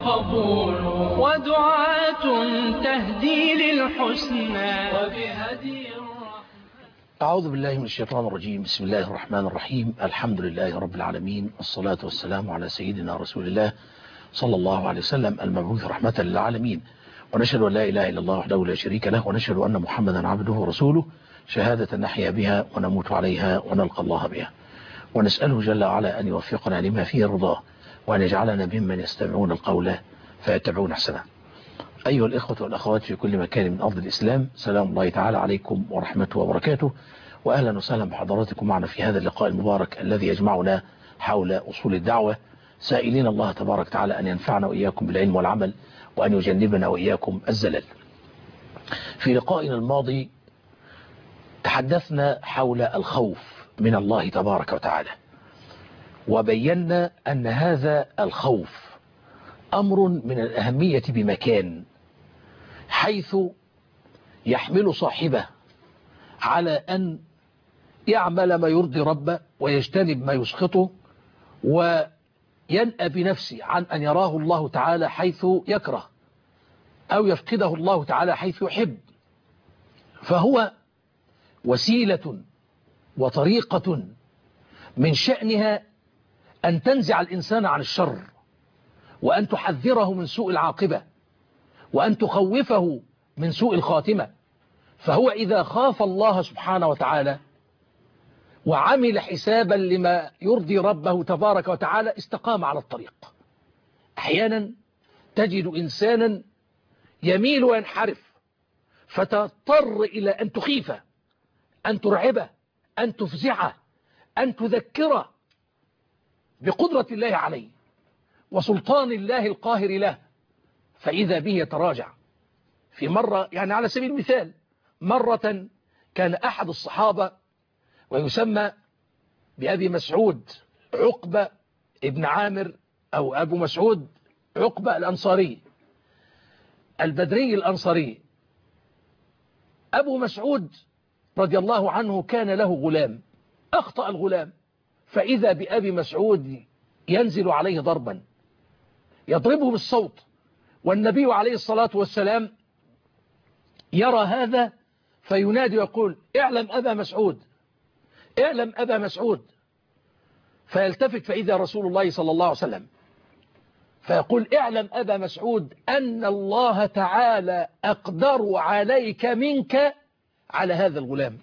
قبول ودعاة تهدي للحسنى وبهدي الرحمن. أعوذ بالله من الشيطان الرجيم. بسم الله الرحمن الرحيم. الحمد لله رب العالمين، والصلاة والسلام على سيدنا رسول الله صلى الله عليه وسلم المبعوث رحمة للعالمين، ونشهد أن لا إله إلا الله وحده لا شريك له، ونشهد أن محمدا عبده ورسوله، شهادة نحيا بها ونموت عليها ونلقى الله بها، ونسأله جل وعلا أن يوفقنا لما فيه رضاه، وأن يجعلنا ممن يستمعون القول فيتبعون أحسنه. أيها الإخوة والأخوات في كل مكان من أرض الإسلام، سلام الله تعالى عليكم ورحمته وبركاته، وأهلا وسهلا بحضراتكم معنا في هذا اللقاء المبارك الذي يجمعنا حول أصول الدعوة، سائلين الله تبارك وتعالى أن ينفعنا وإياكم بالعلم والعمل، وأن يجنبنا وإياكم الزلل. في لقائنا الماضي تحدثنا حول الخوف من الله تبارك وتعالى، وبينا أن هذا الخوف أمر من الأهمية بمكان، حيث يحمل صاحبه على أن يعمل ما يرضي ربه ويجتنب ما يسخطه، وينأى بنفسه عن أن يراه الله تعالى حيث يكره أو يفقده الله تعالى حيث يحب. فهو وسيلة وطريقة من شأنها أن تنزع الإنسان عن الشر، وأن تحذره من سوء العاقبة، وأن تخوفه من سوء الخاتمة. فهو إذا خاف الله سبحانه وتعالى وعمل حسابا لما يرضي ربه تبارك وتعالى استقام على الطريق. أحيانا تجد إنسانا يميل وينحرف، فتضطر إلى أن تخيفه، أن ترعبه، أن تفزعه، أن تذكره بقدرة الله عليه وسلطان الله القاهر له، فإذا به يتراجع. في مرة، يعني على سبيل المثال، مرة كان أحد الصحابة ويسمى بأبي مسعود عقبة ابن عامر، أو أبو مسعود عقبة الأنصاري البدري الأنصاري. أبو مسعود رضي الله عنه كان له غلام، أخطأ الغلام، فإذا بأبي مسعود ينزل عليه ضربا يضربه بالصوت، والنبي عليه الصلاة والسلام يرى هذا فينادي ويقول: اعلم أبا مسعود، اعلم أبا مسعود. فيلتفت فإذا رسول الله صلى الله عليه وسلم، فيقول: اعلم أبا مسعود أن الله تعالى أقدر عليك منك على هذا الغلام.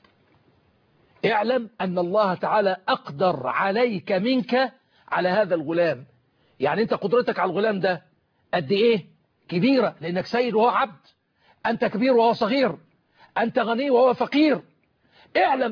اعلم أن الله تعالى أقدر عليك منك على هذا الغلام. يعني أنت قدرتك على الغلام ده قد إيه؟ كبيرة، لأنك سيد وهو عبد، أنت كبير وهو صغير، أنت غني وهو فقير. اعلم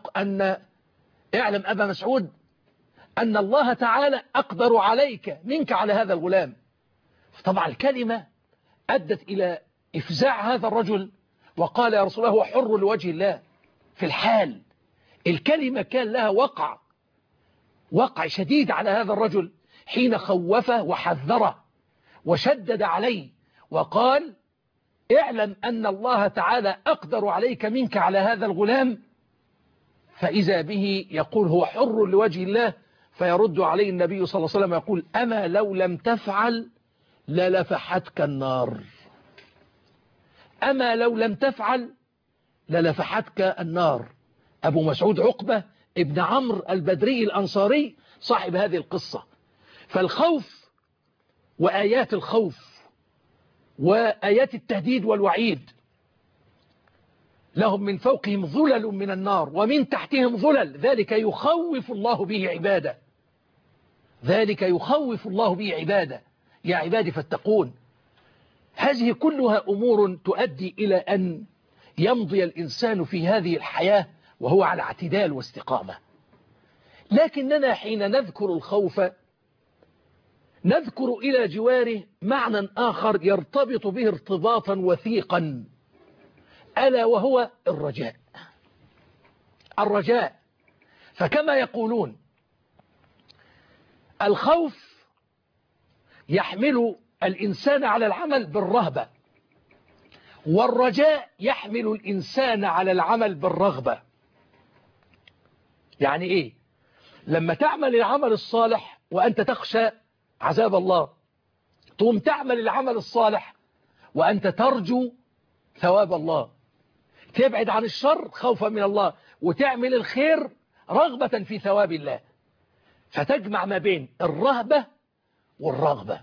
اعلم أبا مسعود أن الله تعالى أقدر عليك منك على هذا الغلام. طبعا الكلمة أدت إلى إفزاع هذا الرجل، وقال: يا رسول الله، هو حر لوجه الله. في الحال الكلمة كان لها وقع شديد على هذا الرجل، حين خوفه وحذره وشدد عليه وقال: اعلم أن الله تعالى أقدر عليك منك على هذا الغلام. فإذا به يقول: هو حر لوجه الله. فيرد عليه النبي صلى الله عليه وسلم يقول: أما لو لم تفعل للفحتك النار، أما لو لم تفعل للفحتك النار. أبو مسعود عقبة ابن عمرو البدري الأنصاري صاحب هذه القصة. فالخوف وآيات الخوف وآيات التهديد والوعيد، لهم من فوقهم ظلل من النار ومن تحتهم ظلل، ذلك يخوف الله به عباده، ذلك يخوف الله به عباده، يا عبادي فاتقون. هذه كلها أمور تؤدي إلى أن يمضي الإنسان في هذه الحياة وهو على اعتدال واستقامة. لكننا حين نذكر الخوف نذكر إلى جواره معنى آخر يرتبط به ارتباطا وثيقا، ألا وهو الرجاء. الرجاء، فكما يقولون الخوف يحمل الإنسان على العمل بالرهبة، والرجاء يحمل الإنسان على العمل بالرغبة. يعني إيه؟ لما تعمل العمل الصالح وأنت تخشى عذاب الله، تقوم تعمل العمل الصالح وأنت ترجو ثواب الله، تبعد عن الشر خوفا من الله، وتعمل الخير رغبة في ثواب الله، فتجمع ما بين الرهبة والرغبة.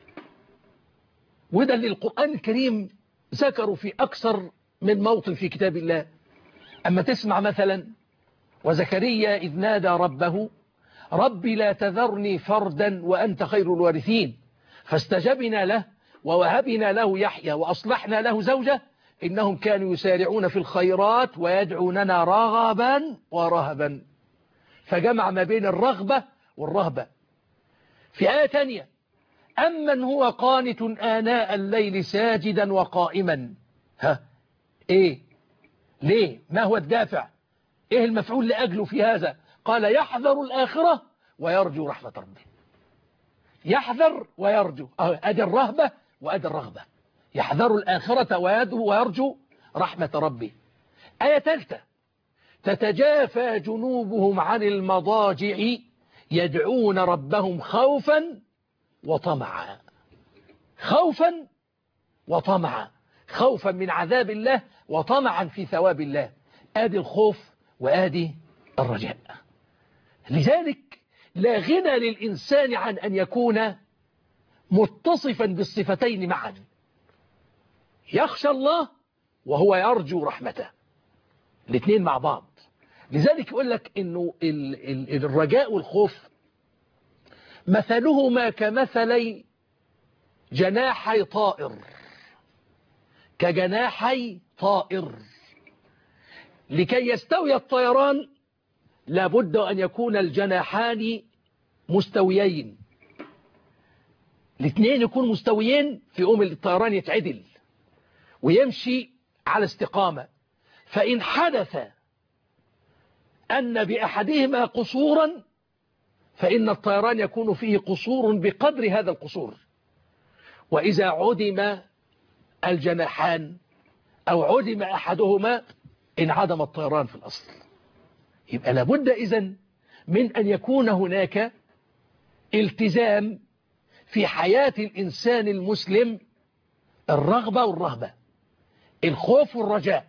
وده اللي القرآن الكريم ذكروا في أكثر من موطن في كتاب الله. أما تسمع مثلا وزكريا إذ نادى ربه ربي لا تذرني فردا وأنت خير الوارثين فاستجبنا له ووهبنا له يحيى وأصلحنا له زوجه إنهم كانوا يسارعون في الخيرات ويدعوننا رغبا ورهبا، فجمع ما بين الرغبة والرهبة. في آية تانية أمن هو قانت آناء الليل ساجدا وقائما. إيه ليه؟ ما هو الدافع؟ إيه المفعول لأجله في هذا؟ قال يحذر الآخرة ويرجو رحمة ربه. يحذر ويرجو، أدي الرهبة وأدي الرغبة. يحذر الآخرة ويرجو رحمة ربه. آية ثالثة تتجافى جنوبهم عن المضاجع يدعون ربهم خوفا وطمعا. خوفا وطمعا، خوفا من عذاب الله وطمعا في ثواب الله. آدي الخوف وآدي الرجاء. لذلك لا غنى للإنسان عن أن يكون متصفا بالصفتين معا، يخشى الله وهو يرجو رحمته، الاثنين مع بعض. لذلك يقول لك إنه الرجاء والخوف مثلهما كمثلي جناحي طائر، كجناحي طائر. لكي يستوي الطيران لابد أن يكون الجناحان مستويين، الاثنين يكونوا مستويين في الطيران يتعدل ويمشي على استقامة. فإن حدث أن بأحدهما قصورا فإن الطيران يكون فيه قصور بقدر هذا القصور، وإذا عدم الجناحان أو عدم أحدهما انعدم الطيران في الأصل. يبقى لابد إذن من أن يكون هناك التزام في حياة الإنسان المسلم، الرغبة والرهبة، الخوف والرجاء،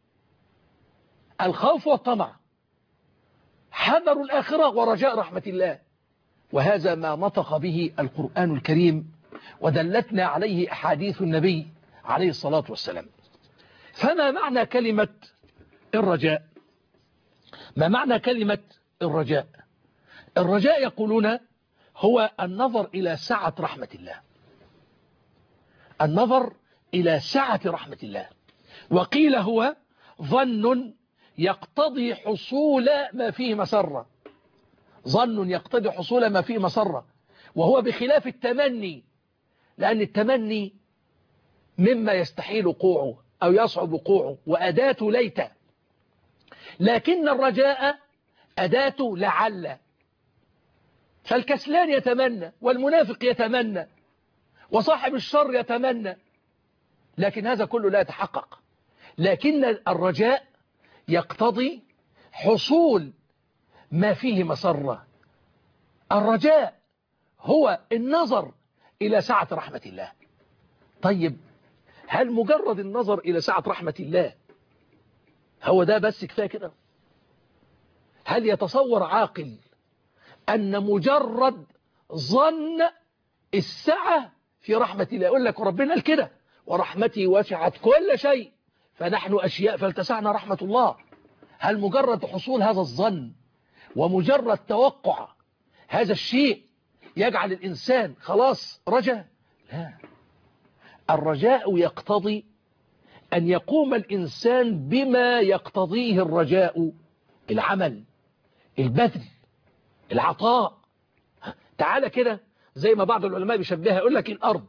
الخوف والطمع، حذر الآخرة ورجاء رحمة الله. وهذا ما نطق به القرآن الكريم ودلتنا عليه أحاديث النبي عليه الصلاة والسلام. فما معنى كلمة الرجاء؟ ما معنى كلمة الرجاء؟ الرجاء يقولون هو النظر إلى سعة رحمة الله، النظر إلى سعة رحمة الله. وقيل هو ظن يقتضي حصول ما فيه مسرة، ظن يقتضي حصول ما فيه مسرة، وهو بخلاف التمني، لأن التمني مما يستحيل وقوعه أو يصعب وقوعه وأداة ليت، لكن الرجاء أداة لعل. فالكسلان يتمنى والمنافق يتمنى وصاحب الشر يتمنى، لكن هذا كله لا يتحقق. لكن الرجاء يقتضي حصول ما فيه مسرة. الرجاء هو النظر إلى سعة رحمة الله. طيب هل مجرد النظر إلى سعة رحمة الله هو ده بس كفاية كده؟ هل يتصور عاقل أن مجرد ظن السعة في رحمة الله، يقول لك ربنا قال كده ورحمتي وسعت كل شيء فنحن أشياء فلتسعنا رحمة الله، هل مجرد حصول هذا الظن ومجرد توقع هذا الشيء يجعل الإنسان خلاص رجاء؟ لا، الرجاء يقتضي أن يقوم الإنسان بما يقتضيه الرجاء، العمل، البذل، العطاء. تعالى كده زي ما بعض العلماء بيشبهها، يقول لك الأرض،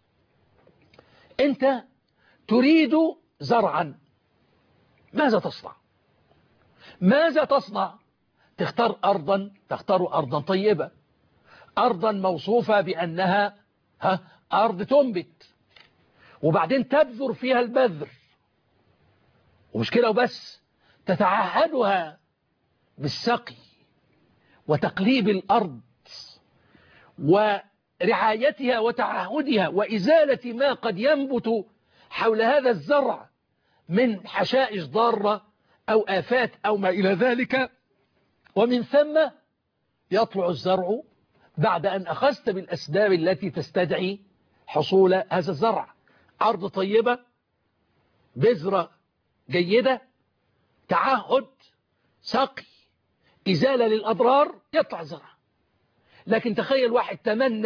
أنت تريد زرعا، ماذا تصنع؟ ماذا تصنع؟ تختار أرضا طيبة، أرضا موصوفة بأنها أرض تنبت، وبعدين تبذر فيها البذر، ومش كده وبس، تتعهدها بالسقي وتقليب الأرض رعايتها وتعهدها وإزالة ما قد ينبت حول هذا الزرع من حشائش ضارة أو آفات أو ما إلى ذلك. ومن ثم يطلع الزرع بعد أن أخذت بالأسباب التي تستدعي حصول هذا الزرع. أرض طيبة، بذرة جيدة، تعهد، سقي، إزالة للأضرار، يطلع زرع. لكن تخيل واحد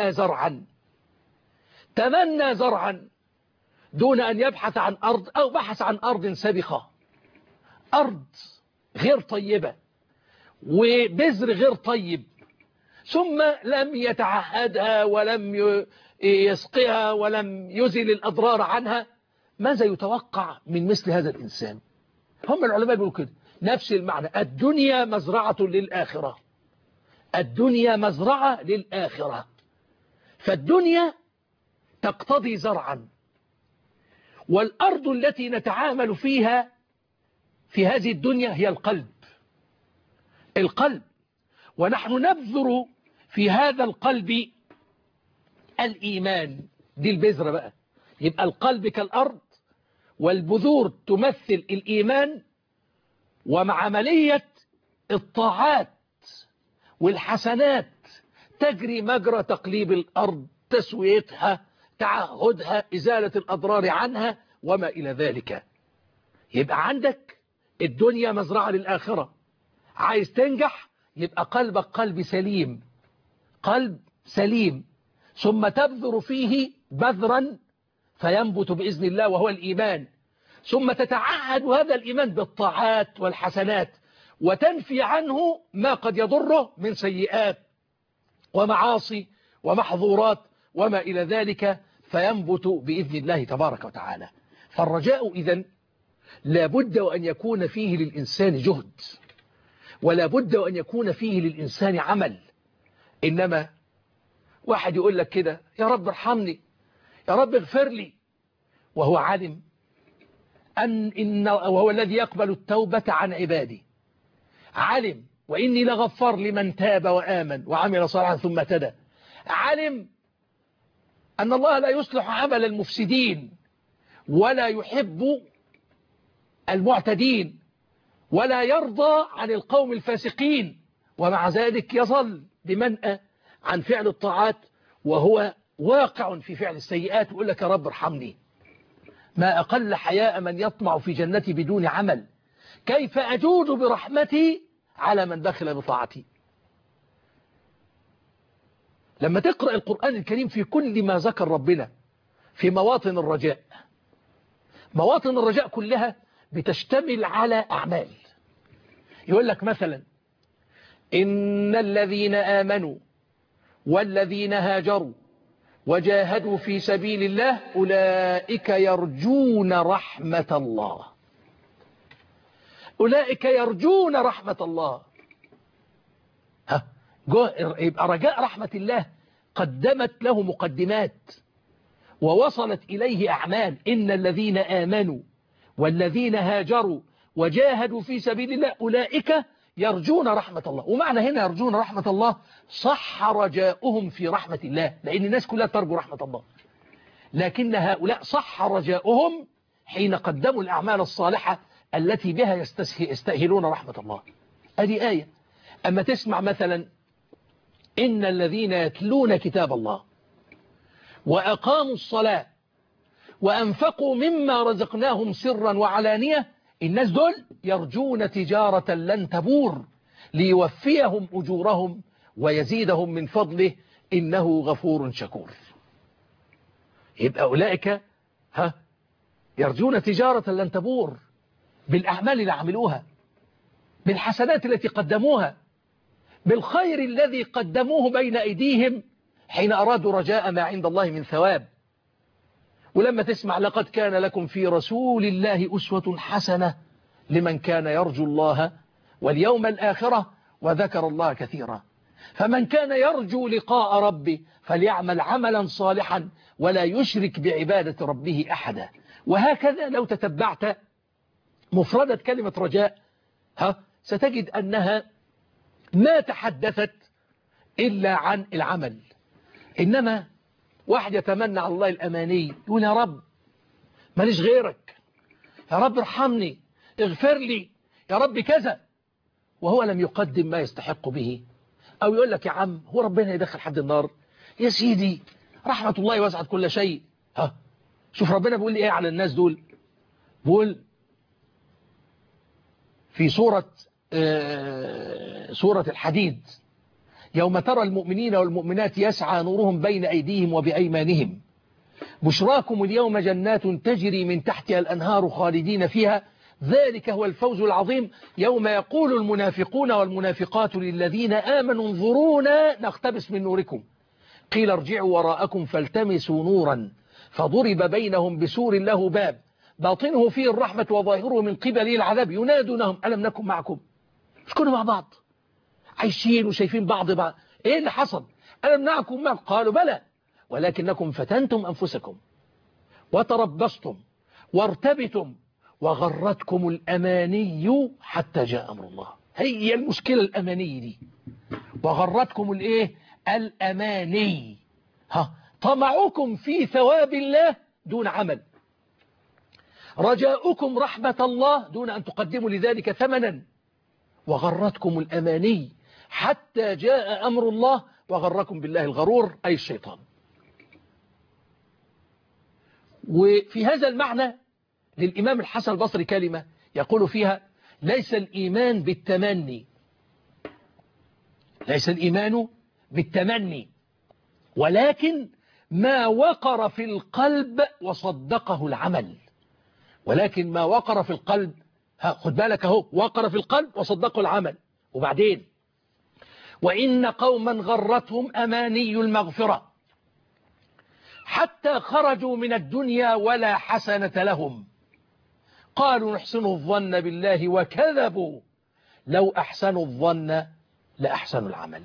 تمنى زرعا دون أن يبحث عن أرض أو بحث عن أرض سبخة، أرض غير طيبة وبذر غير طيب، ثم لم يتعهدها ولم يسقها ولم يزل الأضرار عنها. ماذا يتوقع من مثل هذا الإنسان؟ هم العلماء بيقولوا كده، نفس المعنى. الدنيا مزرعة للآخرة، الدنيا مزرعة للآخرة. فالدنيا تقتضي زرعا، والأرض التي نتعامل فيها في هذه الدنيا هي القلب. ونحن نبذر في هذا القلب الإيمان. دي البذرة بقى. يبقى القلب كالأرض، والبذور تمثل الإيمان. ومع عملية الطاعات والحسنات تجري مجرى تقليب الأرض، تسويتها، تعهدها، إزالة الأضرار عنها وما إلى ذلك. يبقى عندك الدنيا مزرعة للآخرة. عايز تنجح يبقى قلبك قلب سليم، ثم تبذر فيه بذرا فينبت بإذن الله وهو الإيمان، ثم تتعهد هذا الإيمان بالطاعات والحسنات، وتنفي عنه ما قد يضره من سيئات ومعاصي ومحظورات وما إلى ذلك، فينبت بإذن الله تبارك وتعالى. فالرجاء إذن لابد وأن يكون فيه للإنسان جهد، ولا بد وأن يكون فيه للإنسان عمل. إنما واحد يقول لك كده: يا رب ارحمني، يا رب اغفر لي، وهو عالم وهو الذي يقبل التوبة عن عبادي، علم وإني لغفار لمن تاب وآمن وعمل صالحا ثم اهتدى، علم أن الله لا يصلح عمل المفسدين ولا يحب المعتدين ولا يرضى عن القوم الفاسقين، ومع ذلك يظل بمنأى عن فعل الطاعات وهو واقع في فعل السيئات، ويقول لك: يا رب ارحمني. ما أقل حياء من يطمع في جنتي بدون عمل، كيف أجود برحمتي على من دخل بطاعتي. لما تقرأ القرآن الكريم في كل ما ذكر ربنا في مواطن الرجاء، مواطن الرجاء كلها بتشتمل على أعمال. يقول لك مثلا: إن الذين آمنوا والذين هاجروا وجاهدوا في سبيل الله أولئك يرجون رحمة الله. أولئك يرجون رحمة الله. يبقى رجاء رحمة الله قدمت له مقدمات ووصلت إليه أعمال. إن الذين آمنوا والذين هاجروا وجاهدوا في سبيل الله أولئك يرجون رحمة الله. ومعنى هنا يرجون رحمة الله صح رجاؤهم في رحمة الله، لأن الناس كلها ترجو رحمة الله، لكن هؤلاء صح رجاؤهم حين قدموا الأعمال الصالحة التي بها يستأهلون رحمة الله. هذه آية. أما تسمع مثلا: إن الذين يتلون كتاب الله وأقاموا الصلاة وأنفقوا مما رزقناهم سرا وعلانية، الناس دول يرجون تجارة لن تبور ليوفيهم أجورهم ويزيدهم من فضله إنه غفور شكور. يبقى أولئك يرجون تجارة لن تبور بالأعمال اللي عملوها، بالحسنات التي قدموها، بالخير الذي قدموه بين أيديهم حين أرادوا رجاء ما عند الله من ثواب. ولما تسمع: لقد كان لكم في رسول الله أسوة حسنة لمن كان يرجو الله واليوم الآخرة وذكر الله كثيرا. فمن كان يرجو لقاء ربه فليعمل عملا صالحا ولا يشرك بعبادة ربه أحدا. وهكذا لو تتبعت مفردة كلمة رجاء ستجد أنها ما تحدثت إلا عن العمل، إنما واحد يتمنى على الله الأماني، يقول يا رب ماليش غيرك، يا رب ارحمني، اغفر لي، يا رب كذا، وهو لم يقدم ما يستحق به. أو يقول لك يا عم هو ربنا يدخل حد النار؟ يا سيدي رحمة الله وسعت كل شيء. شوف ربنا بيقول لي ايه على الناس دول. بيقول في سورة الحديد: يوم ترى المؤمنين والمؤمنات يسعى نورهم بين أيديهم وبأيمانهم بشراكم اليوم جنات تجري من تحتها الأنهار خالدين فيها ذلك هو الفوز العظيم يوم يقول المنافقون والمنافقات للذين آمنوا انظرونا نقتبس من نوركم قيل ارجعوا وراءكم فالتمسوا نورا فضرب بينهم بسور له باب باطنه فيه الرحمة وظاهره من قبله العذاب ينادونهم ألم نكن معكم؟ مش كنا مع بعض عايشين وشايفين بعض ايه اللي حصل؟ ألم نكن معكم؟ قالوا بلى ولكنكم فتنتم أنفسكم وتربصتم وارتبتم وغرتكم الأماني حتى جاء أمر الله. هي المشكلة الأماني دي، وغرتكم الايه؟ الأماني. طمعكم في ثواب الله دون عمل، رجاؤكم رحمة الله دون أن تقدموا لذلك ثمنا، وغرتكم الأماني حتى جاء أمر الله وغركم بالله الغرور أي الشيطان. وفي هذا المعنى للإمام الحسن البصري كلمة يقول فيها: ليس الإيمان بالتمني، ليس الإيمان بالتمني، ولكن ما وقر في القلب وصدقه العمل. ولكن ما وقر في القلب، خد بالك اهو، وقر في القلب وصدقه العمل. وبعدين: وإن قوما غرتهم أماني المغفرة حتى خرجوا من الدنيا ولا حسنة لهم قالوا نحسن الظن بالله وكذبوا لو أحسنوا الظن لأحسنوا العمل.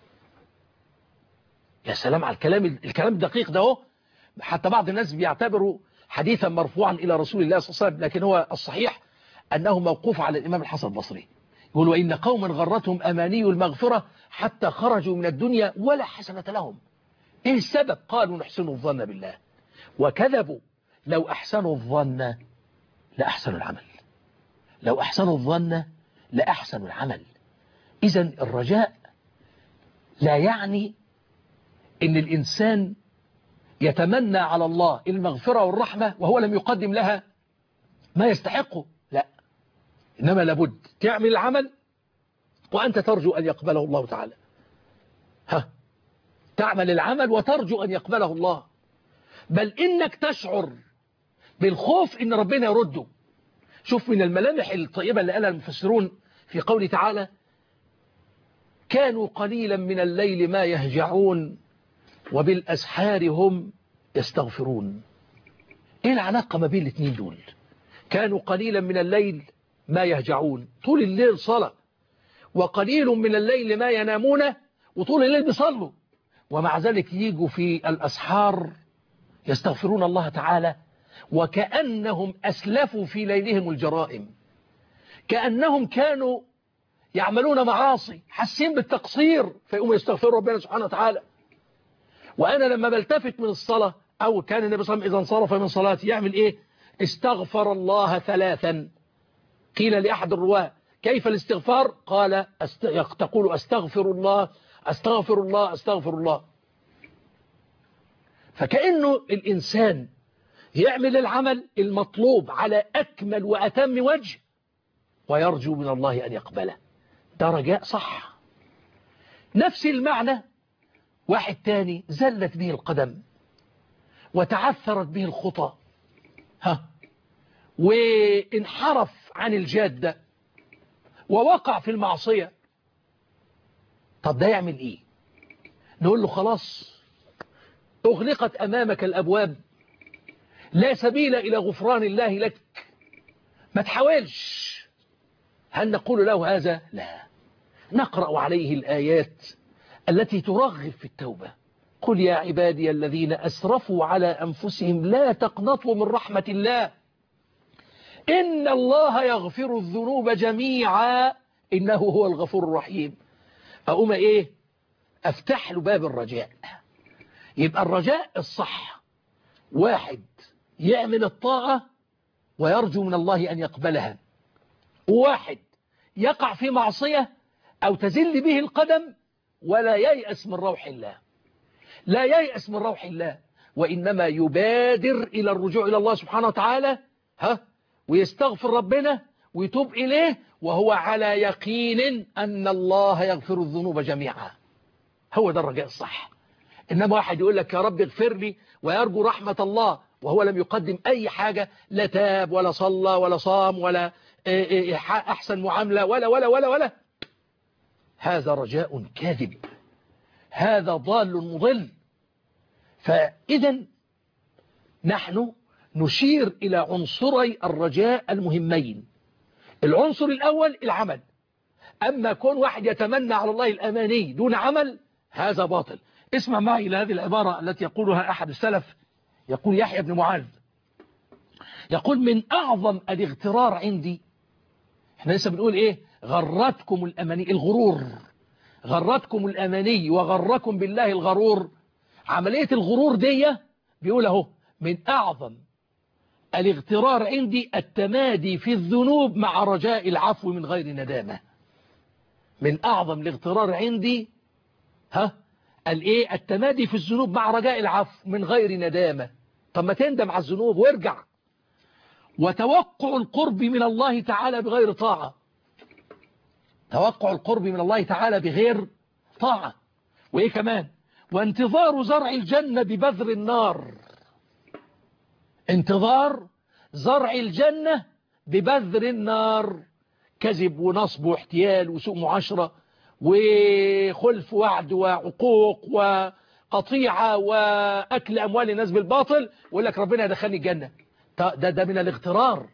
يا سلام على الكلام الدقيق ده اهو. حتى بعض الناس بيعتبروا حديثا مرفوعا إلى رسول الله صلى الله عليه وسلم، لكن هو الصحيح أنه موقوف على الإمام الحسن البصري. يقول: وإن قوما غرتهم أماني المغفرة حتى خرجوا من الدنيا ولا حسنة لهم. إيه السبب؟ قالوا نحسن الظن بالله وكذبوا لو أحسنوا الظن لأحسنوا العمل. لو أحسنوا الظن لأحسنوا العمل. إذن الرجاء لا يعني إن الإنسان يتمنى على الله المغفرة والرحمة وهو لم يقدم لها ما يستحقه، لا، إنما لابد تعمل العمل وأنت ترجو أن يقبله الله تعالى. تعمل العمل وترجو أن يقبله الله، بل إنك تشعر بالخوف إن ربنا يرده. شوف من الملامح الطيبة اللي قالها المفسرون في قوله تعالى: كانوا قليلا من الليل ما يهجعون وبالأسحار هم يستغفرون. إيه العلاقة ما بين الاثنين دول؟ كانوا قليلا من الليل ما يهجعون، طول الليل صلاة، وقليل من الليل ما ينامون، وطول الليل بيصلوا، ومع ذلك يجوا في الأسحار يستغفرون الله تعالى، وكأنهم أسلفوا في ليلهم الجرائم، كأنهم كانوا يعملون معاصي حاسين بالتقصير فيقوموا يستغفروا ربنا سبحانه وتعالى. وأنا لما بلتفت من الصلاة، أو كان النبي صلى الله عليه وسلم إذا انصرف من صلاته يعمل إيه؟ استغفر الله 3. قيل لأحد الرواة: كيف الاستغفار؟ قال: تقول أستغفر الله أستغفر الله أستغفر الله. فكأنه الإنسان يعمل العمل المطلوب على أكمل وأتم وجه ويرجو من الله أن يقبله. ده رجاء صح. نفس المعنى واحد تاني زلت به القدم وتعثرت به الخطى، وانحرف عن الجادة ووقع في المعصية. طب ده يعمل ايه؟ نقول له: خلاص اغلقت امامك الابواب، لا سبيل الى غفران الله لك، ما تحاولش. هل نقول له هذا؟ لا، نقرأ عليه الآيات التي ترغب في التوبة. قل يا عبادي الذين أسرفوا على أنفسهم لا تقنطوا من رحمة الله إن الله يغفر الذنوب جميعا إنه هو الغفور الرحيم. أقوم إيه؟ أفتح له باب الرجاء يبقى الرجاء الصح واحد يعمل الطاعة ويرجو من الله أن يقبلها، وواحد يقع في معصية أو تزل به القدم ولا ييأس من روح الله، لا ييأس من روح الله، وإنما يبادر إلى الرجوع إلى الله سبحانه وتعالى ويستغفر ربنا ويتوب إليه وهو على يقين أن الله يغفر الذنوب جميعا. هو ده الرجاء الصح. إنما واحد يقول لك يا رب اغفر لي ويرجو رحمة الله وهو لم يقدم أي حاجة، لا تاب ولا صلى ولا صام ولا أحسن معاملة ولا ولا ولا ولا، هذا رجاء كاذب، هذا ضال مضل. فإذا نحن نشير إلى عنصري الرجاء المهمين. العنصر الأول العمل. أما كون واحد يتمنى على الله الأماني دون عمل هذا باطل. اسمع معي إلى هذه العبارة التي يقولها أحد السلف، يقول يحيى بن معاذ، يقول من أعظم الاغترار عندي، احنا لسه بنقول ايه، غرتكم الأماني، الغرور، غرتكم الأماني وغركم بالله الغرور. عملية الغرور دي بيقول اهو من أعظم الاغترار عندي التمادي في الذنوب مع رجاء العفو من غير ندامة. من أعظم الاغترار عندي التمادي في الذنوب مع رجاء العفو من غير ندامة. طب ما تندم على الذنوب وارجع. وتوقع القرب من الله تعالى بغير طاعة، توقع القرب من الله تعالى بغير طاعة. وإيه كمان؟ وانتظار زرع الجنة ببذر النار، انتظار زرع الجنة ببذر النار، كذب ونصب واحتيال وسوء معاشرة وخلف وعد وعقوق وقطيعة وأكل أموال الناس بالباطل، ويقول لك ربنا يدخلني الجنة. ده من الاغترار.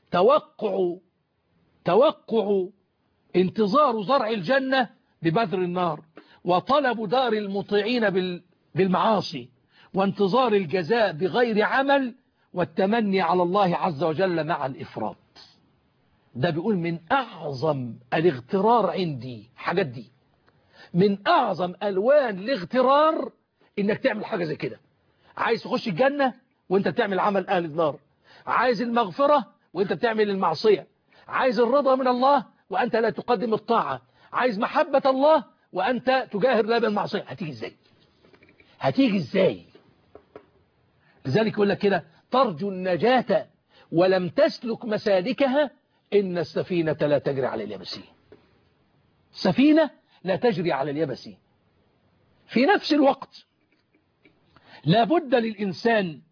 توقع انتظار زرع الجنة ببذر النار، وطلب دار المطيعين بالمعاصي، وانتظار الجزاء بغير عمل، والتمني على الله عز وجل مع الإفراط. ده بيقول من أعظم الاغترار عندي حاجات دي، من أعظم ألوان الاغترار إنك تعمل حاجة زي كده. عايز تخش الجنة وانت بتعمل عمل أهل النار، عايز المغفرة وانت بتعمل المعصية، عايز الرضا من الله وأنت لا تقدم الطاعة، عايز محبة الله وأنت تجاهر لا بالمعصية. هتيجي ازاي؟ هتيجي ازاي؟ لذلك يقول لك كده ترجو النجاة ولم تسلك مسالكها إن السفينة لا تجري على اليبس. السفينة لا تجري على اليبس. في نفس الوقت لا بد للإنسان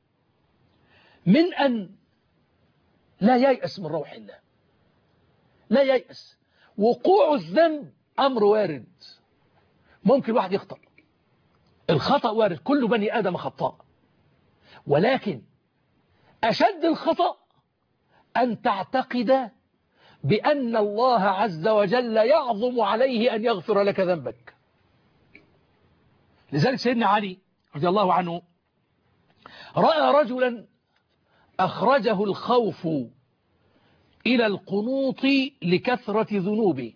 من أن لا ييأس من روح الله، لا ييأس. وقوع الذنب أمر وارد، ممكن واحد يخطأ، الخطأ وارد، كل بني آدم خطاء، ولكن أشد الخطأ أن تعتقد بأن الله عز وجل يعظم عليه أن يغفر لك ذنبك. لذلك سيدنا علي رضي الله عنه رأى رجلا أخرجه الخوف إلى القنوط لكثرة ذنوبه،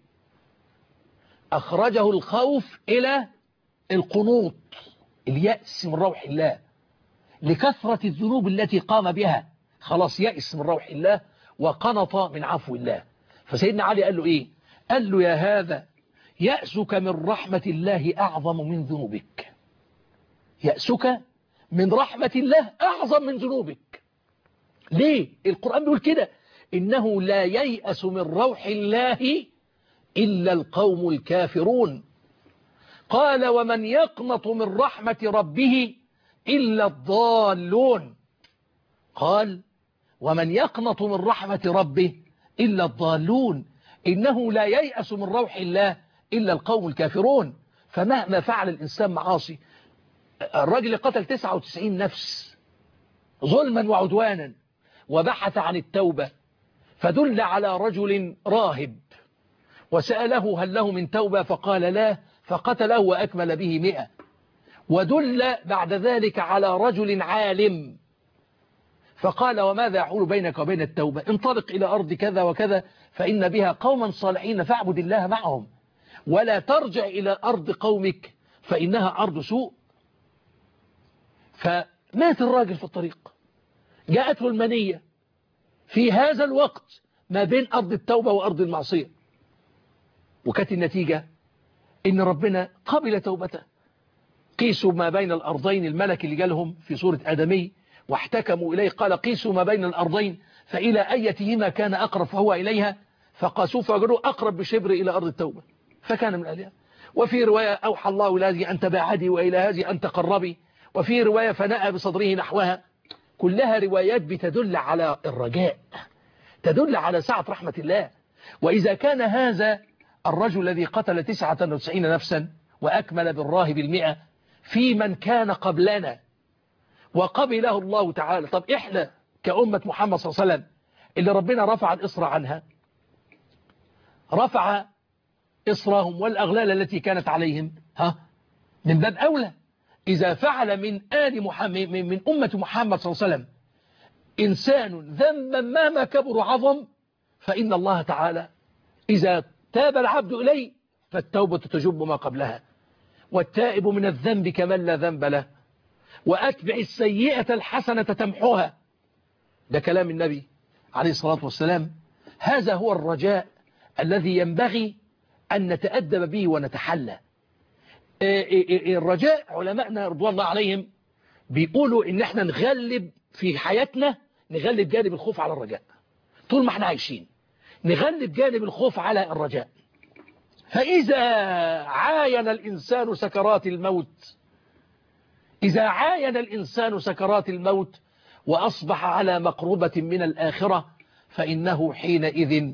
أخرجه الخوف إلى القنوط، اليأس من روح الله، لكثرة الذنوب التي قام بها، خلاص يأس من روح الله وقنط من عفو الله. فسيدنا علي قال له إيه؟ قال له يا هذا يأسك من رحمة الله أعظم من ذنوبك، يأسك من رحمة الله أعظم من ذنوبك. ليه؟ القرآن بيقول كده إنه لا ييأس من روح الله إلا القوم الكافرون. قال ومن يقنط من رحمة ربه إلا الضالون. قال ومن يقنط من رحمة ربه إلا الضالون. إنه لا ييأس من روح الله إلا القوم الكافرون. فمهما فعل الإنسان معاصي، الرجل قتل 99 نفس ظلما وعدوانا وبحث عن التوبة، فدل على رجل راهب وسأله هل له من توبة فقال لا، فقتله وأكمل به 100. ودل بعد ذلك على رجل عالم فقال وماذا يحول بينك وبين التوبة؟ انطلق إلى أرض كذا وكذا فإن بها قوما صالحين فاعبد الله معهم، ولا ترجع إلى أرض قومك فإنها أرض سوء. فمات الراجل في الطريق، جاءته المنية في هذا الوقت ما بين أرض التوبة وأرض المعصية، وكانت النتيجة إن ربنا قبل توبته. قيسوا ما بين الأرضين، الملك اللي جالهم في سورة آدمي واحتكموا إليه قال قيسوا ما بين الأرضين فإلى أيتهما كان أقرب فهو إليها، فقاسوه فوجدوه أقرب بشبر إلى أرض التوبة فكان من أهلها. وفي رواية أوحى الله إلى هذه أن تباعدي وإلى هذه أن تقربي، وفي رواية فنأى بصدره نحوها. كلها روايات بتدل على الرجاء، تدل على سعة رحمة الله. وإذا كان هذا الرجل الذي قتل 99 نفسا وأكمل بالراهب 100 في من كان قبلنا وقبله الله تعالى، طب إحنا كأمة محمد صلى الله عليه وسلم اللي ربنا رفع الإصر عنها، رفع إصرهم والأغلال التي كانت عليهم، من باب أولى إذا فعل من آل محمد من أمة محمد صلى الله عليه وسلم إنسان ذنبا مهما كبر عظم، فإن الله تعالى إذا تاب العبد إليه فالتوبة تجب ما قبلها، والتائب من الذنب كمن لا ذنب له، وأتبع السيئة الحسنة تمحوها. ده كلام النبي عليه الصلاة والسلام. هذا هو الرجاء الذي ينبغي أن نتأدب به ونتحلى. الرجاء علماءنا رضوان الله عليهم بيقولوا إن احنا نغلب في حياتنا، نغلب جانب الخوف على الرجاء. طول ما احنا عايشين نغلب جانب الخوف على الرجاء. فإذا عاين الإنسان سكرات الموت، إذا عاين الإنسان سكرات الموت وأصبح على مقربة من الآخرة فإنه حينئذ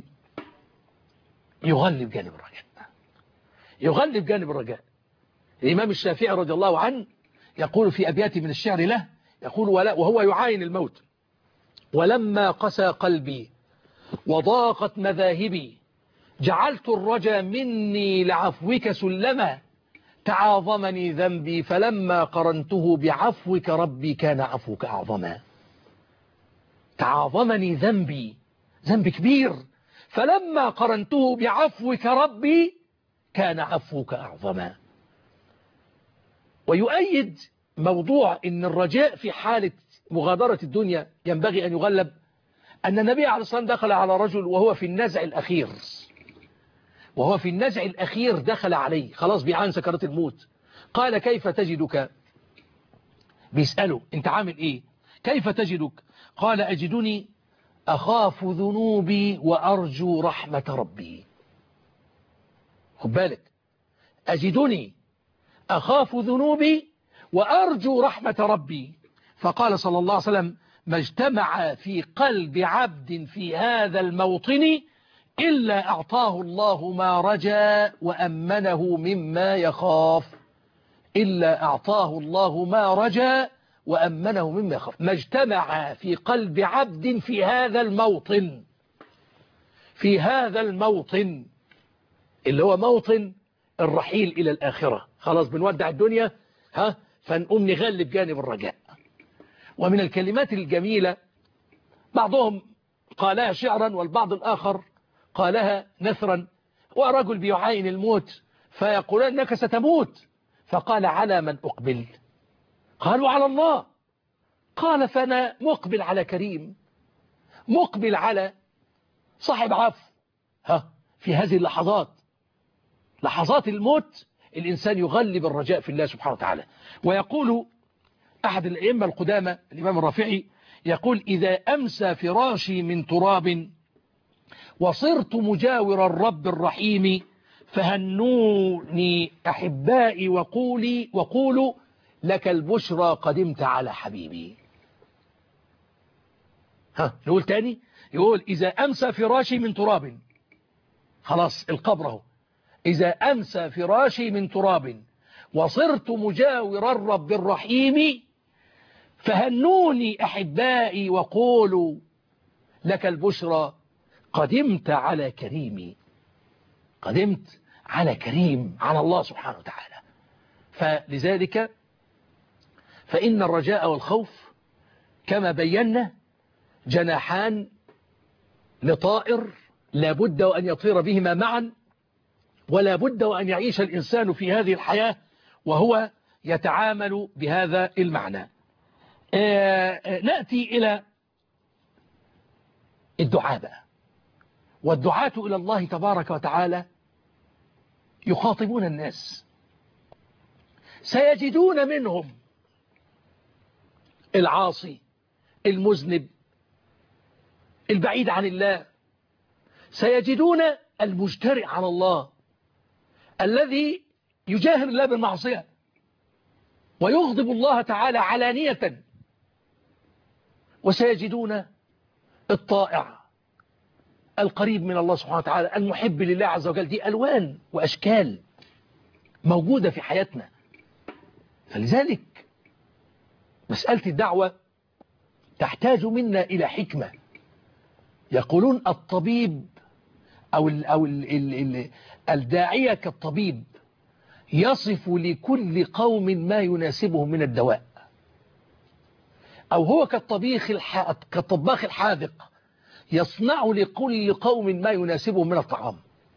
يغلب جانب الرجاء، يغلب جانب الرجاء. الإمام الشافعي رضي الله عنه يقول في أبيات من الشعر له، يقول وهو يعاين الموت: ولما قسى قلبي وضاقت مذاهبي جعلت الرجا مني لعفوك سلما، تعاظمني ذنبي فلما قرنته بعفوك ربي كان عفوك أعظما. تعاظمني ذنبي، ذنب كبير، فلما قرنته بعفوك ربي كان عفوك أعظما. ويؤيد موضوع إن الرجاء في حالة مغادرة الدنيا ينبغي أن يغلب أن النبي عليه الصلاة والسلام دخل على رجل وهو في النزع الأخير، وهو في النزع الأخير دخل عليه خلاص بيعان سكرات الموت. قال كيف تجدك؟ بيسأله أنت عامل إيه؟ كيف تجدك؟ قال أجدني أخاف ذنوبي وأرجو رحمة ربي. خد بالك، أجدني أخاف ذنوبي وأرجو رحمة ربي. فقال صلى الله عليه وسلم ما اجتمع في قلب عبد في هذا الموطن إلا أعطاه الله ما رجا وأمنه مما يخاف. إلا أعطاه الله ما رجا وأمنه مما يخاف. ما اجتمع في قلب عبد في هذا الموطن، في هذا الموطن اللي هو موطن الرحيل إلى الآخرة. خلاص بنودع الدنيا فنقوم نغلب جانب الرجاء. ومن الكلمات الجميلة بعضهم قالها شعرا والبعض الآخر قالها نثرا. ورجل بيعاين الموت فيقول أنك ستموت، فقال على من أقبل؟ قالوا على الله. قال فأنا مقبل على كريم، مقبل على صاحب عفو. في هذه اللحظات، لحظات الموت، الإنسان يغلب الرجاء في الله سبحانه وتعالى. ويقول أحد الأئمة القدامى الإمام الرافعي يقول إذا أمسى فراشي من تراب وصرت مجاور الرب الرحيم فهنوني أحبائي وقولوا لك البشرى قدمت على حبيبي. نقول تاني، يقول إذا أمسى فراشي من تراب، خلاص القبر اهو، إذا أمسى فراشي من تراب وصرت مجاور الرب الرحيم فهنوني أحبائي وقولوا لك البشرى قدمت على كريمي. قدمت على كريم، على الله سبحانه وتعالى. فلذلك فإن الرجاء والخوف كما بينا جناحان لطائر لا بد وأن يطير بهما معا، ولا بد وأن يعيش الإنسان في هذه الحياة وهو يتعامل بهذا المعنى. نأتي إلى الدعاء بقى. والدعاة إلى الله تبارك وتعالى يخاطبون الناس، سيجدون منهم العاصي المذنب البعيد عن الله، سيجدون المجترئ على الله الذي يجاهر الله بالمعصية ويغضب الله تعالى علانية، وسيجدون الطائع القريب من الله سبحانه وتعالى المحب لله عز وجل. دي ألوان وأشكال موجودة في حياتنا. فلذلك مسألة الدعوة تحتاج منا إلى حكمة. يقولون الطبيب أو الداعية كالطبيب، يصف لكل قوم ما يناسبهم من الدواء، أو هو كالطباخ الحاذق يصنع لكل قوم ما يناسبهم من الطعام.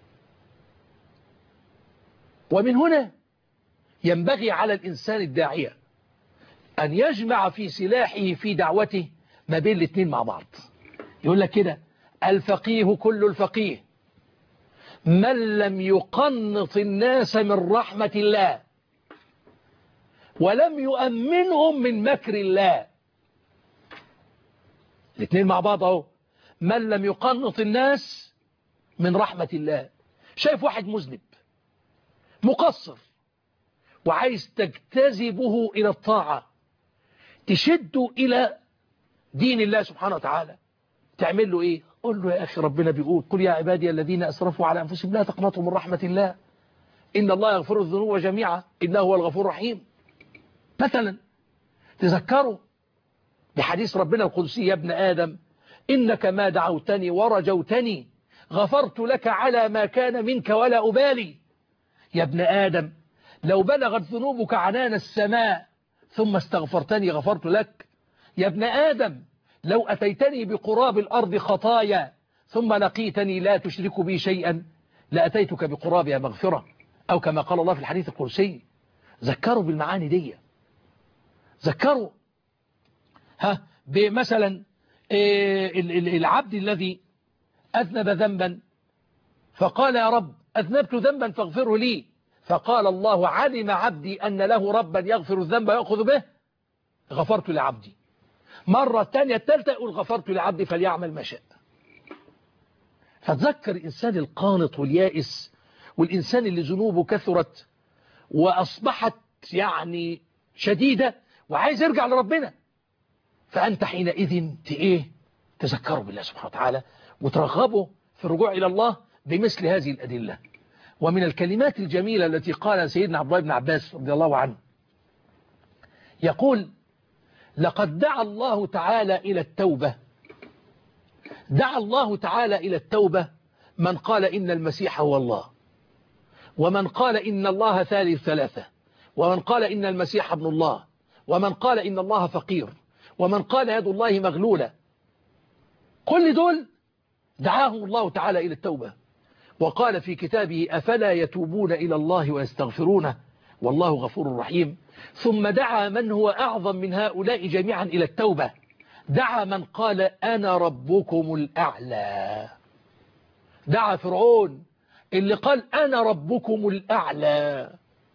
ومن هنا ينبغي على الإنسان الداعية أن يجمع في سلاحه في دعوته ما بين الاثنين مع بعض. يقول لك كده: الفقيه كل الفقيه من لم يقنط الناس من رحمة الله ولم يؤمنهم من مكر الله. الاثنين مع بعض اهو. من لم يقنط الناس من رحمة الله. شايف واحد مذنب مقصر وعايز تجتذبه إلى الطاعة، تشده إلى دين الله سبحانه وتعالى، تعمل له إيه؟ قل له: يا أخي ربنا بيقول: قل يا عبادي الذين أسرفوا على أنفسهم لا تقنطوا من رحمة الله إن الله يغفر الذنوب جميعا إنه هو الغفور الرحيم. مثلا تذكروا بحديث ربنا القدسي: يا ابن آدم إنك ما دعوتني ورجوتني غفرت لك على ما كان منك ولا أبالي. يا ابن آدم لو بلغت ذنوبك عنان السماء ثم استغفرتني غفرت لك. يا ابن آدم لو أتيتني بقراب الأرض خطايا ثم لقيتني لا تشرك بي شيئا لأتيتك بقرابها مغفرة، أو كما قال الله في الحديث القدسي. ذكروا بالمعاني دي. ذكروا بمثلا العبد الذي أذنب ذنبا فقال: يا رب أذنبت ذنبا فاغفره لي، فقال الله: علم عبدي أن له ربا يغفر الذنب ويأخذ به غفرت لعبدي. مرة الثانية الثالثة يقول: غفرت لعبدي فليعمل ما شاء. فتذكر الإنسان القانط واليائس والإنسان اللي ذنوبه كثرت وأصبحت يعني شديدة وعايز يرجع لربنا، فأنت حينئذ تذكره بالله سبحانه وتعالى وترغبه في الرجوع إلى الله بمثل هذه الأدلة. ومن الكلمات الجميلة التي قال سيدنا عبد الله بن عباس رضي الله عنه، يقول: لقد دعا الله تعالى إلى التوبة، دعا الله تعالى إلى التوبة من قال إن المسيح هو الله، ومن قال إن الله ثالث ثلاثة، ومن قال إن المسيح ابن الله، ومن قال إن الله فقير، ومن قال يد الله مغلولة. كل دول دعاهم الله تعالى إلى التوبة، وقال في كتابه: أفلا يتوبون إلى الله ويستغفرونه والله غفور رحيم. ثم دعا من هو أعظم من هؤلاء جميعا إلى التوبة، دعا من قال: أنا ربكم الأعلى. دعا فرعون اللي قال: أنا ربكم الأعلى.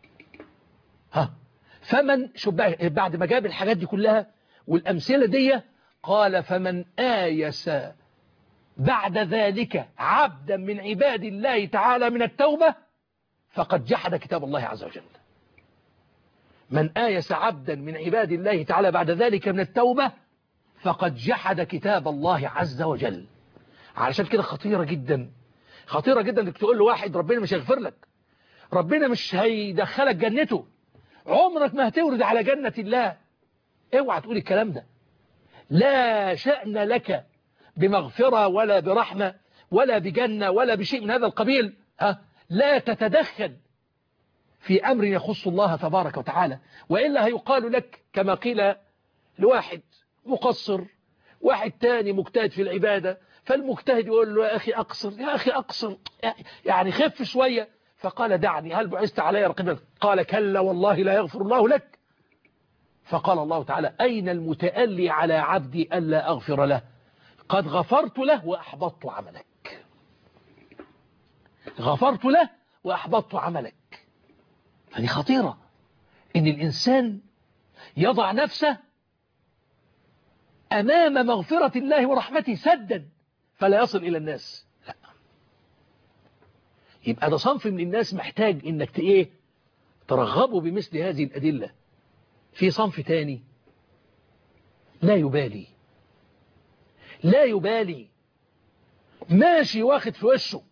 فمن بعد ما جاب الحاجات دي كلها والأمثلة دي قال: فمن آيس بعد ذلك عبدا من عباد الله تعالى من التوبة فقد جحد كتاب الله عز وجل. من آيس عبدا من عباد الله تعالى بعد ذلك من التوبة فقد جحد كتاب الله عز وجل. علشان كده خطيرة جدا، خطيرة جدا انك تقول له واحد ربنا مش هيغفر لك، ربنا مش هيدخلك جنته، عمرك ما هتورد على جنة الله. اوعى تقول الكلام ده. لا شأن لك بمغفرة ولا برحمة ولا بجنة ولا بشيء من هذا القبيل. لا تتدخل في أمر يخص الله تبارك وتعالى، وإلا هيقال لك كما قيل لواحد مقصر، واحد تاني مجتهد في العبادة، فالمجتهد يقول له: يا أخي أقصر، يا أخي أقصر، يعني خف شوية. فقال: دعني، هل بعثت علي رقيبا؟ قال: كلا والله لا يغفر الله لك. فقال الله تعالى أين المتألي على عبدي ألا أغفر له قد غفرت له وأحبطت عملك. غفرت له وأحبطت عملك. هذه خطيرة، إن الإنسان يضع نفسه أمام مغفرة الله ورحمته سدا فلا يصل إلى الناس. لا، يبقى ده صنف من الناس محتاج إنك ترغبه بمثل هذه الأدلة. في صنف تاني لا يبالي، لا يبالي، ماشي واخد في وشه،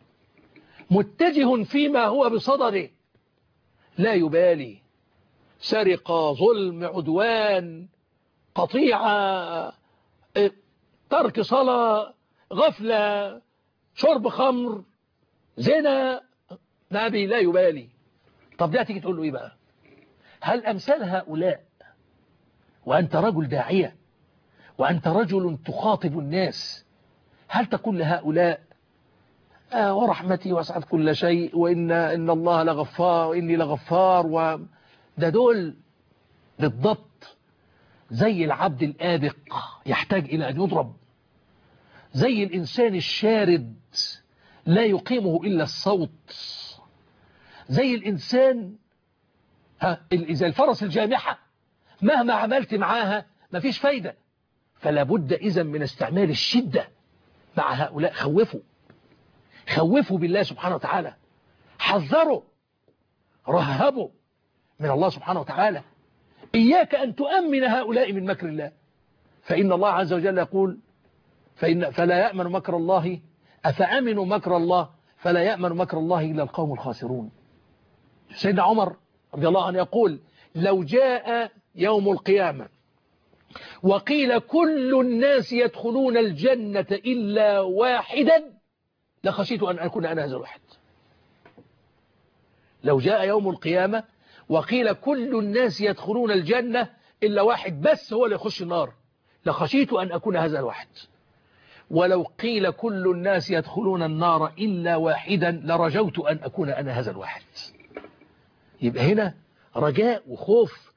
متجه فيما هو بصدده، لا يبالي، سرقة، ظلم، عدوان، قطيعة، ترك صلاة، غفلة، شرب خمر، زنا، نبي لا يبالي. طب ده تيجي تقول له ايه بقى؟ هل أمثال هؤلاء وأنت رجل داعية وأنت رجل تخاطب الناس، هل تقول لهؤلاء ورحمتي وسعت كل شيء وإن الله لغفار وإني لغفار ده دول بالضبط زي العبد الآبق يحتاج إلى أن يضرب، زي الإنسان الشارد لا يقيمه إلا الصوت، زي الإنسان إذا الفرس الجامحة مهما عملت معاها مفيش فايدة. فلا بد إذن من استعمال الشدة مع هؤلاء. خوفوا بالله سبحانه وتعالى، حذروا، رهبوا من الله سبحانه وتعالى. إياك أن تؤمن هؤلاء من مكر الله، فإن الله عز وجل يقول فلا يأمن مكر الله أفأمنوا مكر الله فلا يأمن مكر الله إلا القوم الخاسرون. سيدنا عمر رضي الله عنه يقول لو جاء يوم القيامة وقيل كل الناس يدخلون الجنة إلا واحدا لخشيت أن أكون أنا هذا الواحد. لو جاء يوم القيامة وقيل كل الناس يدخلون الجنة إلا واحد بس هو اللي يخش النار لخشيت أن أكون هذا الواحد. ولو قيل كل الناس يدخلون النار إلا واحدا لرجوت أن أكون أنا هذا الواحد. يبقى هنا رجاء وخوف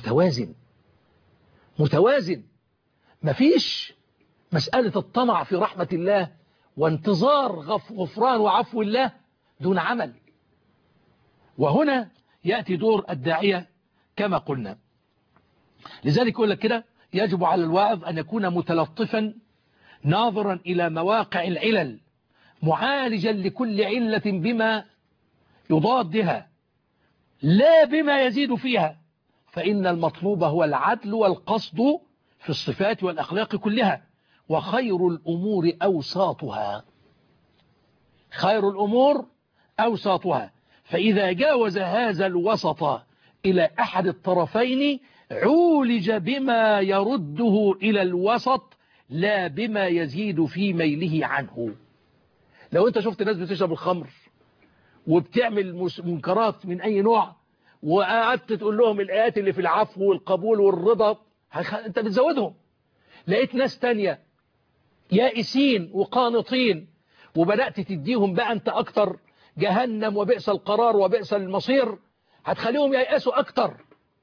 متوازن. مفيش مسألة الطمع في رحمة الله وانتظار غفران وعفو الله دون عمل. وهنا يأتي دور الداعية كما قلنا. لذلك يقول لك كده يجب على الواعظ أن يكون متلطفا ناظرا إلى مواقع العلل معالجا لكل علة بما يضادها لا بما يزيد فيها، فإن المطلوب هو العدل والقصد في الصفات والأخلاق كلها، وخير الأمور أوساطها. خير الأمور أوساطها، فإذا جاوز هذا الوسط إلى أحد الطرفين عولج بما يرده إلى الوسط لا بما يزيد في ميله عنه. لو أنت شفت ناس بتشرب الخمر وبتعمل منكرات من أي نوع وقعدت تقول لهم الآيات اللي في العفو والقبول والرضا أنت بتزودهم. لقيت ناس تانية يائسين وقانطين وبدأت تديهم بقى أنت أكتر جهنم وبئس القرار وبئس المصير، هتخليهم ييأسوا أكتر.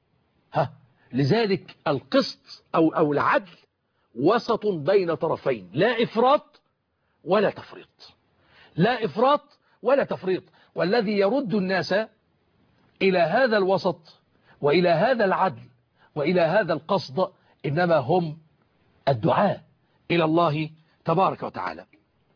لذلك القسط أو العدل وسط بين طرفين، لا إفراط ولا تفريط، لا إفراط ولا تفريط. والذي يرد الناس إلى هذا الوسط وإلى هذا العدل وإلى هذا القصد إنما هم الدعاء إلى الله تبارك وتعالى.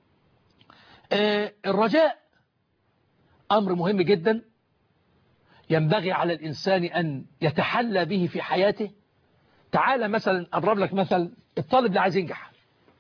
الرجاء أمر مهم جدا ينبغي على الإنسان أن يتحلى به في حياته. تعال مثلا أضرب لك مثل الطالب اللي عايز ينجح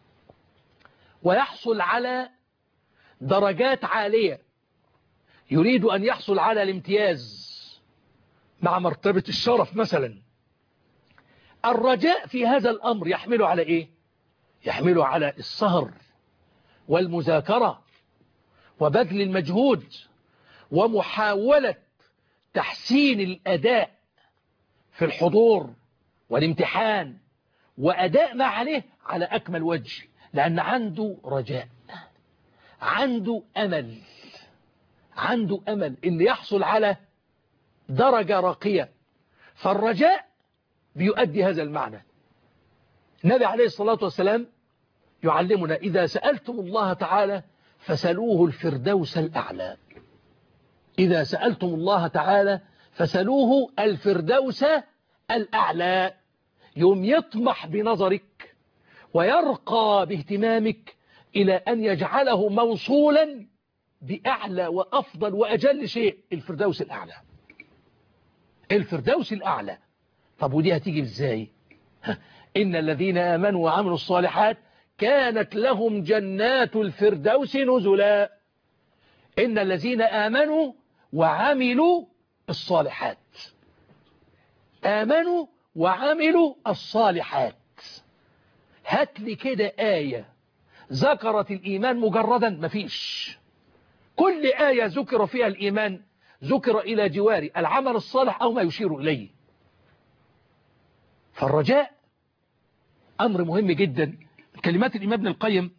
ويحصل على درجات عالية، يريد أن يحصل على الامتياز مع مرتبة الشرف مثلا. الرجاء في هذا الأمر يحمله على إيه؟ يحمله على السهر والمذاكرة وبذل المجهود ومحاولة تحسين الأداء في الحضور والامتحان وأداء ما عليه على أكمل وجه، لأن عنده رجاء، عنده أمل، عنده أمل إن يحصل على درجة راقية. فالرجاء بيؤدي هذا المعنى. النبي عليه الصلاة والسلام يعلمنا إذا سألتم الله تعالى فسألوه الفردوس الأعلى. إذا سألتم الله تعالى فسألوه الفردوس الأعلى. يوم يطمح بنظرك ويرقى باهتمامك إلى أن يجعله موصولا بأعلى وأفضل وأجل شيء، الفردوس الأعلى. الفردوس الأعلى. طب ودي هتيجي ازاي؟ إن الذين آمنوا وعملوا الصالحات كانت لهم جنات الفردوس نزلا. إن الذين آمنوا وعملوا الصالحات. آمنوا وعملوا الصالحات. هات لي كده آية ذكرت الإيمان مجردا، مفيش. كل آية ذكر فيها الإيمان ذكر إلى جوار العمل الصالح أو ما يشير إليه. فالرجاء أمر مهم جدا. كلمات الإمام ابن القيم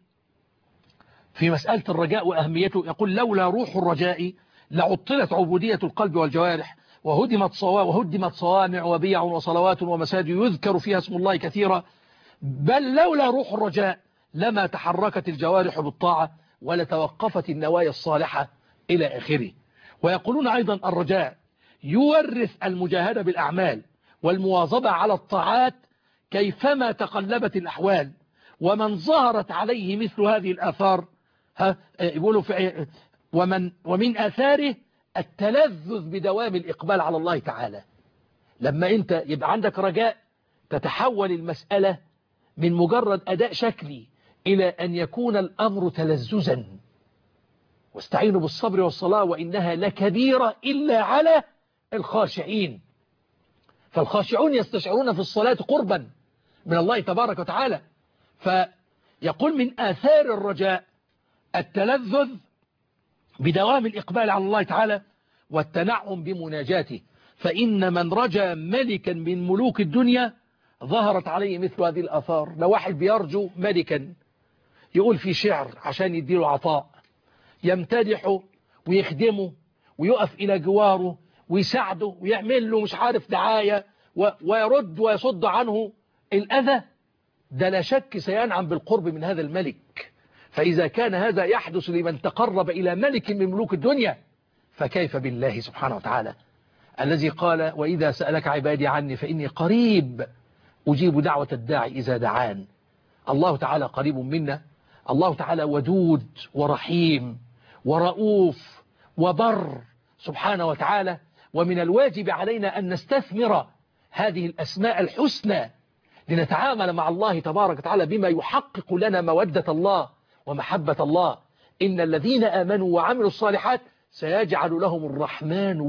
في مسألة الرجاء وأهميته يقول: لولا روح الرجاء لعطلت عبودية القلب والجوارح وهدمت صوامع وبيع وصلوات ومساجد يذكر فيها اسم الله كثيرا، بل لولا روح الرجاء لما تحركت الجوارح بالطاعة ولتوقفت النوايا الصالحة إلى آخره. ويقولون أيضا الرجاء يورث المجاهدة بالأعمال والمواظبة على الطاعات كيفما تقلبت الأحوال، ومن ظهرت عليه مثل هذه الآثار يقولوا ومن آثاره التلذذ بدوام الإقبال على الله تعالى. لما أنت يبقى عندك رجاء تتحول المسألة من مجرد أداء شكلي إلى أن يكون الأمر تلذذا. واستعينوا بالصبر والصلاة وإنها لكبيرة إلا على الخاشعين. فالخاشعون يستشعرون في الصلاة قربا من الله تبارك وتعالى. فيقول من آثار الرجاء التلذذ بدوام الإقبال على الله تعالى والتنعم بمناجاته. فإن من رجا ملكا من ملوك الدنيا ظهرت عليه مثل هذه الآثار. لو واحد بيرجو ملكا يقول في شعر عشان يديله عطاء، يمتدحه ويخدمه ويقف إلى جواره ويساعده ويعمل له مش عارف دعاية ويرد ويصد عنه الأذى، ده لا شك سينعم بالقرب من هذا الملك. فإذا كان هذا يحدث لمن تقرب إلى ملك من ملوك الدنيا فكيف بالله سبحانه وتعالى الذي قال: وإذا سألك عبادي عني فإني قريب أجيب دعوة الداعي إذا دعان. الله تعالى قريب منا. الله تعالى ودود ورحيم ورؤوف وبر سبحانه وتعالى. ومن الواجب علينا أن نستثمر هذه الأسماء الحسنى لنتعامل مع الله تبارك وتعالى بما يحقق لنا مودة الله ومحبة الله. إن الذين آمنوا وعملوا الصالحات سيجعل لهم الرحمن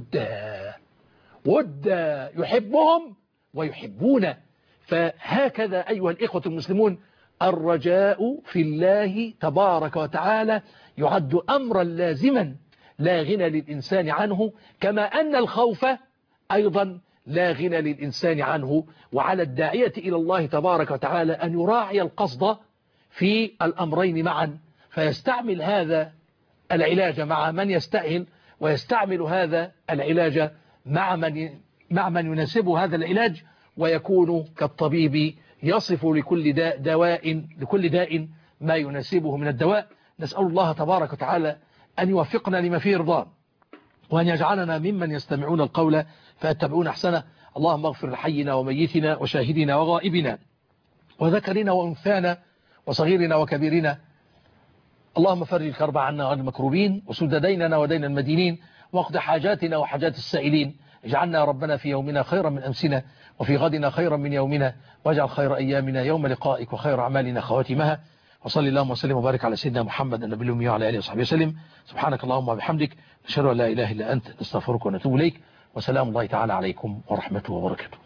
ودا يحبهم ويحبون. فهكذا أيها الإخوة المسلمون الرجاء في الله تبارك وتعالى يعد أمرا لازما لا غنى للإنسان عنه، كما أن الخوف أيضا لا غنى للإنسان عنه. وعلى الداعية إلى الله تبارك وتعالى أن يراعي القصد في الأمرين معا، فيستعمل هذا العلاج مع من يستأهل، ويستعمل هذا العلاج مع من يناسبه هذا العلاج، ويكون كالطبيب يصف لكل داء ما يناسبه من الدواء. نسأل الله تبارك وتعالى أن يوفقنا لما فيه رضاه، وأن يجعلنا ممن يستمعون القول فيتبعون أحسنه. اللهم اغفر لحينا وميتنا وشاهدنا وغائبنا وذكرنا وأنثانا وصغيرنا وكبيرنا. اللهم فرج الكرب عنا وعن المكروبين، وسد ديننا ودين المدينين، واقض حاجاتنا وحاجات السائلين. اجعلنا يا ربنا في يومنا خيرا من أمسنا، وفي غدنا خيرا من يومنا، واجعل خير أيامنا يوم لقائك وخير أعمالنا خواتمها. وصلي اللهم وسلم وبارك على سيدنا محمد النبي الأمي وعلى آله وصحبه وسلم. سبحانك اللهم وبحمدك، نشهد أن لا إله إلا أنت، نستغفرك ونتوب إليك. وسلام الله تعالى عليكم ورحمته وبركاته.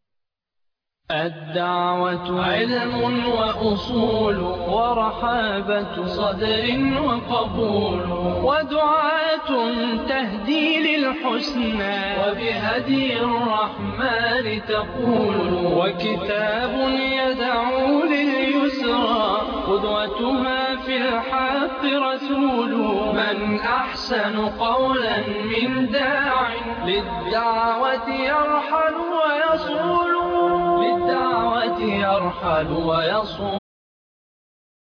الدعوة علم وأصول ورحابة صدر وقبول، ودعاة تهدي للحسنى وبهدي الرحمن تقول، وكتاب يدعو لليسرى قدوتها في الحق رسول. من أحسن قولا من داع للدعوة يرحل ويصول. يرحل ويصوم